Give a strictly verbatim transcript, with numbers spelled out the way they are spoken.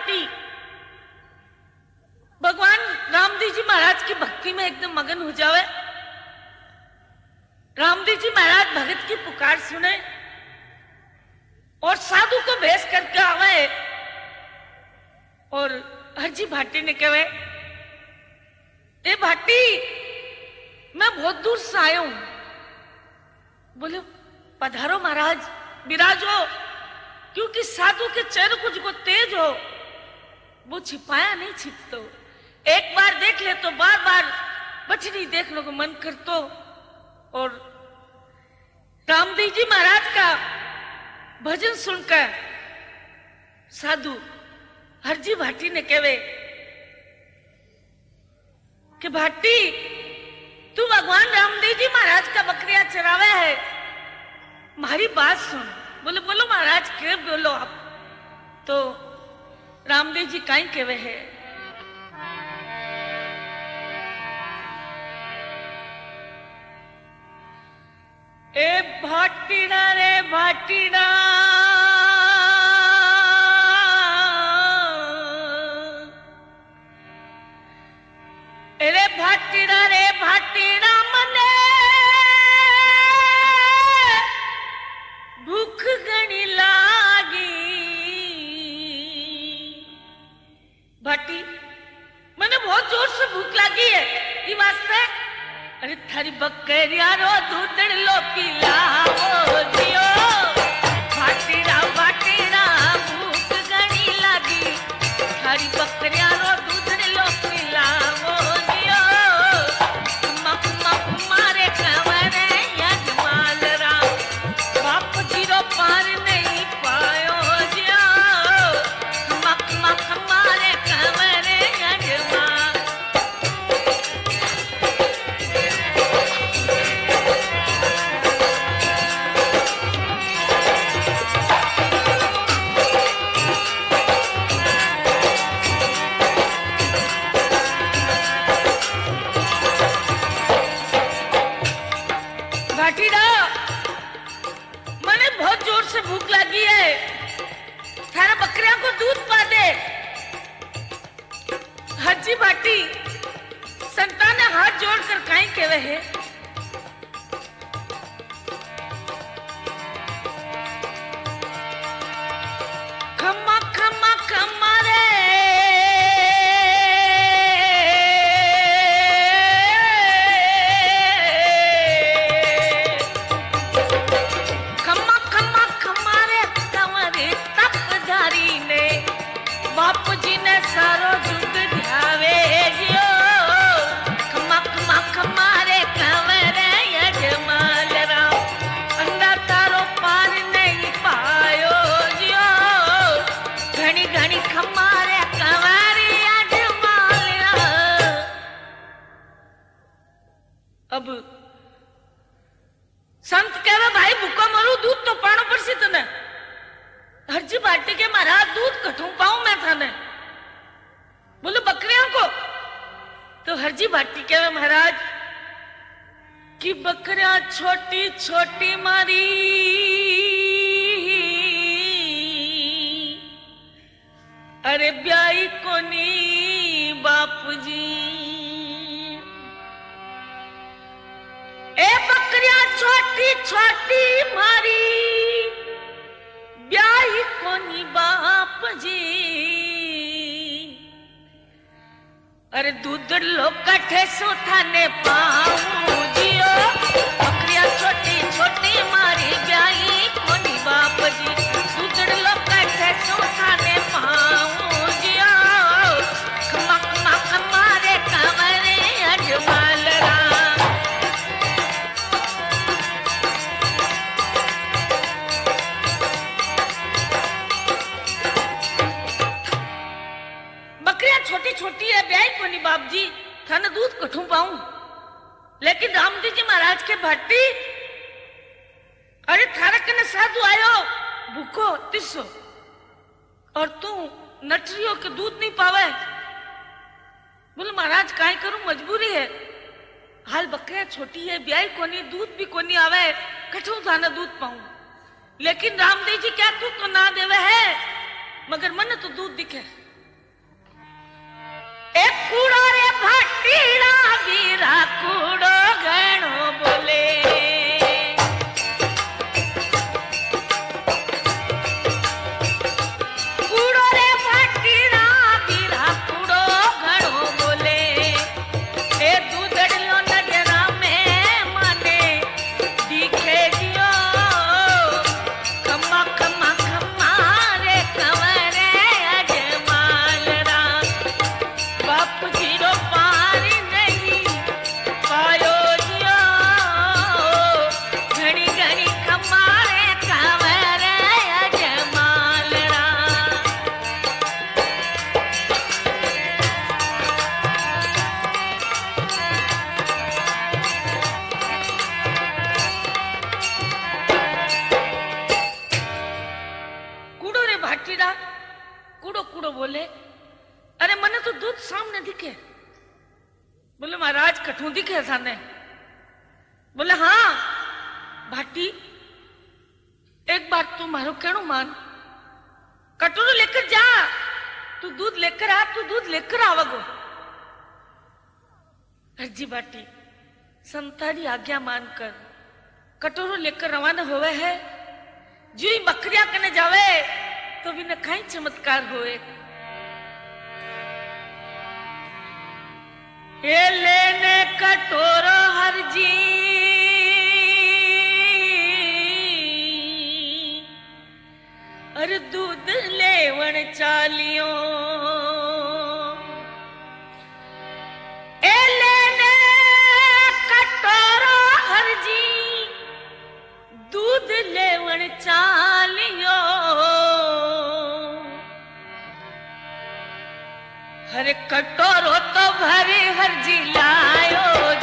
भाटी भगवान रामदेव जी महाराज की भक्ति में एकदम मगन हो जावे। रामदेव जी महाराज भगत की पुकार सुने और साधु को भेष करके आवे और हरजी भाटी ने कहे, ए भाटी मैं बहुत दूर से आया हूं। बोले पधारो महाराज, विराजो, क्योंकि साधु के चेहरे को जो तेज हो वो छिपाया नहीं छिपतो। एक बार देख ले तो बार बार बचनी देखने को मन करतो। और रामदेव जी महाराज का भजन सुनकर साधु हरजी भाटी ने कहे कि भाटी तू भगवान रामदेव जी महाराज का बकरिया चरावे है, हमारी बात सुन। बोले बोलो महाराज, क्या बोलो आप। तो रामदेव जी काई कहे है, ए भाटीना रे भाटीना, अरे भाटीना रे भाटीना, मने भूख घनी लागी। भाटी मैंने बहुत जोर से भूख लगी है, ये वास्ते अरे थारी बकरिया रो दूधड़ लो पिलाओ जियो। भाटीना भाटीना भूख घनी लागी, थारी बकरिया रो दूधड़ लो पिलाओ जियो। मक मक मारे कंवरे यजमाल राम, बाप जीरो पार नहीं पायो जियो। मक मक मारे कंवरे यजमाल। भाटीना मैंने बहुत जोर से भूख लगी है, थारा बकरिया को दूध पा दे। हरजी भाटी संता ने हाथ जोड़कर काई कहे है, खम्मा खम्मा खम्मा रे, खम्मा खम्मा खम्मा रे कंवरे तपधारी ने, बापू जी ने सारो जुग ध्यावे जियो। खम्मा खम्मा खम्मा रे कंवरे यजमाल राम, अंधा तारो पार नहीं पायो जियो। घनी घनी खम्मा रे कंवरे यजमाल राम। अब संत कहे भाई भूखा मरू, दूध तो पानो पड़सी तने। हरजी भाटी के महाराज दूध कठू पाऊं मैं थाने। बोले बकरियों को। तो हरजी भाटी कहे महाराज कि बकरियां छोटी छोटी मारी, अरे ब्याई कोनी बापू जी। ए बकरियां छोटी छोटी मारी, ब्याही कोनी बाप जी। अरे दूध लो कठे सो थाने पाऊं जियो। बकरियां छोटी छोटी मारी, ब्याही कोनी बाप जी। दूध लो कठे सो थाने पाऊं जियो। खमा खमा खमारे कंवरे यजमाल राम। बकरियां छोटी छोटी है, ब्याही कोनी बाप जी, थाने दूध कठू पाऊं। लेकिन रामदेव जी महाराज के भाटी, अरे थारा कने साधु आयो भूखो तिसो, और तू नटरियों के दूध नहीं पावे। बोले महाराज काई करूं, मजबूरी है। हाल बकरियां छोटी है, ब्याही कोनी, दूध भी कोनी आवे, कठू थाने दूध पाऊं। लेकिन रामदेव जी क्या तू तो ना देवे है, मगर मन तो दूध दिखे। कूड़ो रे भाटीड़ा वीरा कूड़ो घणो बोले। कूड़ो रे भाटीड़ा वीरा कूड़ो घणो बोले। ए दूधड़लो नजरा में माने दिखे जियो खम्मा खम्मा खम्मा रे कंवरे अजमालरा। बाप जीरो पारी नहीं पायो जियो घड़ी घड़ी खम्मा रे कंवरे अजमालरा। कूड़ो रे भाटीड़ा कूड़ो कूड़ो बोले। अरे मने तो दूध सामने दिखे। बोले महाराज कठू दिखे सामने। बोले हाँ भाटी एक बार तू मारो कहणो मान, कटोरो लेकर जा, तू दूध लेकर आ, तू दूध लेकर आवगो। हरजी भाटी संतारी आज्ञा मानकर कटोरो लेकर रवाना होवे है। जो ही बकरिया कने जावे तो भी न काई चमत्कार होए। ये लेने कटोरो हरजी अरे दूध लेवण चालियो। ए लेने कटोरो हरजी दूध लेवण चालियो। हरे कटोरो तो भरे हरजी लायो